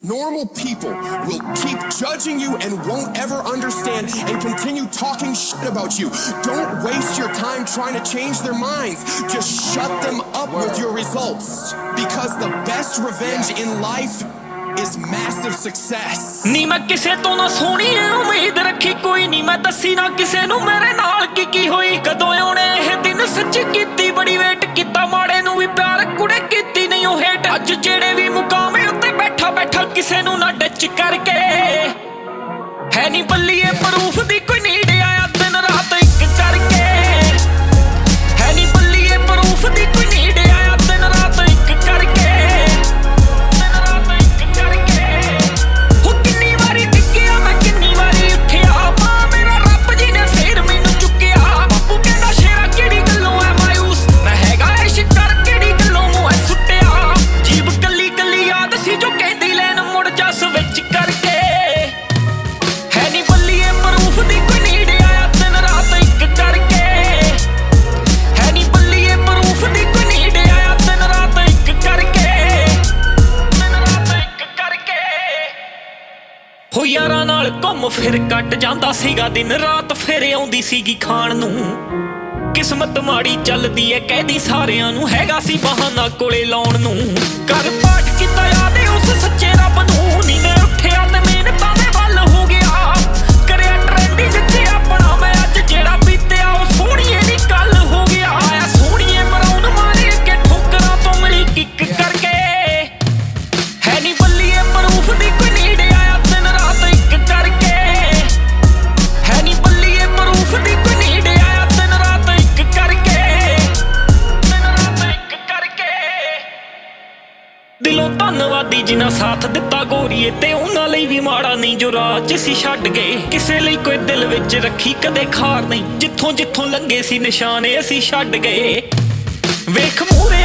Normal people will keep judging you and won't ever understand and continue talking shit about you. Don't waste your time trying to change their minds. Just shut them up with your results. Because the best revenge in life is massive success. ਨੀ ਮੈਂ ਕਿਸੇ ਤੋਂ ਨਾ ਸੋਹਣੀ ਉਮੀਦ ਰੱਖੀ ਕੋਈ ਨਹੀਂ ਮੈਂ ਦੱਸੀ ਨਾ ਕਿਸੇ ਨੂੰ ਮੇਰੇ ਨਾਲ ਕੀ ਹੋਈ ਕਦੋਂ ਆਉਣੇ ਇਹ ਦਿਨ ਸੱਚੀ ਕੀਤੀ ਬੜੀ ਵੇਟ ਕੀਤਾ ਮਾੜੇ ਨੂੰ ਵੀ ਪਿਆਰ ਕੁੜੇ ਕੀਤੀ ਨਹੀਂ ਉਹ ਹੇਟ ਅੱਜ ਜਿਹੜੇ ਵੀ ਮੁਕਾਮੇ ਉੱਤੇ ਬੈਠਾ ਕਿਸੇ ਨੂੰ ਨਾ ਡੱਚ ਕਰਕੇ ਹੈ ਨਹੀਂ ਬੱਲੀਏ ਪ੍ਰੂਫ ਦੀ ਕੋਈ ਨੀਡ ਆਇਆ ਦਿਨ ਰਾਤ ਇੱਕ ਕਰਕੇ ਹੈ ਨਹੀਂ ਬੱਲੀਏ ਪ੍ਰੂਫ ਦੀ ਕੋਈ ਨੀਡ ਆਇਆ ਦਿਨ ਰਾਤ ਇੱਕ ਕਰਕੇ ਦਿਨ ਰਾਤ ਇੱਕ ਕਰਕੇ ਹੋ ਕਿੰਨੀ ਵਾਰੀ ਡਿੱਗਿਆ ਮੈਂ ਕਿੰਨੀ ਵਾਰੀ ਉੱਠਿਆ ਮਾਂ ਮੇਰਾ ਰੱਬ ਜੀ ਨੇ ਫੇਰ ਮੈਨੂੰ ਚੁੱਕਿਆ ਬਾਪੂ ਕਹਿੰਦਾ ਸ਼ੇਰਾ ਕਿਹੜੀ ਗੱਲੋਂ ਐ ਮਾਯੂਸ ਮੈਂ ਹੈਗਾ ਇਸ਼ ਕਰ ਕਿਹੜੀ ਗੱਲੋਂ ਮੂੰਹ ਸੁੱਟਿਆ ਜੀਬ ਕੱਲੀ ਕੱਲੀ ਯਾਦ ਸੀ ਜੋ ਕਹਿੰਦੀ ਲੈਣ ਮੁੜ ਜਾ ਸਵਿਚ ਕਰਕੇ ਹੈ ਨਹੀਂ ਬੱਲੀਏ ਪ੍ਰੂਫ ਦੀ ਕੋਈ ਨੀਡ ਆਇਆ ਦਿਨ ਰਾਤ ਇੱਕ ਕਰਕੇ ਹੈ ਨਹੀਂ ਬੱਲੀਏ ਪ੍ਰੂਫ ਦੀ ਕੋਈ ਨੀਡ ਆਇਆ ਦਿਨ ਰਾਤ ਇੱਕ ਕਰਕੇ ਦਿਨ ਰਾਤ ਇੱਕ ਕਰਕੇ ਹੋ ਯਾਰਾਂ ਨਾਲ ਘੁੰਮ ਫਿਰ ਕੱਟ ਜਾਂਦਾ ਸੀਗਾ ਦਿਨ ਰਾਤ ਫਿਰ ਆਉਂਦੀ ਸੀਗੀ ਖਾਣ ਨੂੰ ਕਿਸਮਤ ਮਾੜੀ ਚੱਲਦੀ ਐ ਕਹਿਦੀ ਸਾਰਿਆਂ ਨੂੰ ਹੈਗਾ ਸੀ ਬਹਾਨਾ ਕੋਲੇ ਲਾਉਣ ਨੂੰ ਕਰ ਪਾਠ ਕੀਤਾ ਯਾਦ ਉਸ ਸੱਚੇ ਰੱਬ ਨੂੰ ਨੀਂਦੇ ਉੱਠਿਆ ਤੇ ਮਿਹਨਤਾਂ ਦੇ ਵੱਲ ਹੋ ਗਿਆ ਕਰਿਆ ਟ੍ਰੈਂਡਿੰਗ 'ਚ ਆਪਣਾ ਮੈਂ ਅੱਜ ਜਿਹੜਾ ਬੀਤਿਆ ਉਹ ਸੋਹਣੀਏ ਦੀ ਗੱਲ ਹੋ ਗਿਆ ਆਇਆ ਸੋਹਣੀਏ ਮਰਾਉਣ ਮਾਰੇ ਅੱਗੇ ਠੋਕਰਾਂ ਤੋਂ ਮਿਲੀ ਕਿੱਕ ਕਰਕੇ ਹੈ ਨਹੀਂ ਬੱਲੀਏ ਪ੍ਰੂਫ ਦੀ ਕੋਈ ਨੀਡ ਆਇਆ ਦਿਨ ਰਾਤ ਇੱਕ ਕਰਕੇ ਹੈ ਨਹੀਂ ਬੱਲੀਏ ਪ੍ਰੂਫ ਦੀ ਕੋਈ ਨੀਡ ਆਇਆ ਦਿਨ ਰਾਤ ਇੱਕ ਕਰਕੇ ਦਿਨ ਰਾਤ ਇੱਕ ਕਰਕੇ ਦਿਲੋਂ ਧੰਨਵਾਦੀ ਜਿਨ੍ਹਾਂ ਸਾਥ ਦਿੱਤਾ ਗੋਰੀਏ ਤੇ ਉਹਨਾਂ ਲਈ ਵੀ ਮਾੜਾ ਨਹੀਂ ਜੋ ਰਾਹ 'ਚ ਸੀ ਛੱਡ ਗਏ ਕਿਸੇ ਲਈ ਕੋਈ ਦਿਲ ਵਿੱਚ ਰੱਖੀ ਕਦੇ ਖਾਰ ਨਹੀਂ ਜਿੱਥੋਂ ਜਿੱਥੋਂ ਲੰਘੇ ਸੀ ਨਿਸ਼ਾਨੇ ਅਸੀਂ ਛੱਡ ਗਏ ਵੇਖ ਮੂਹਰੇ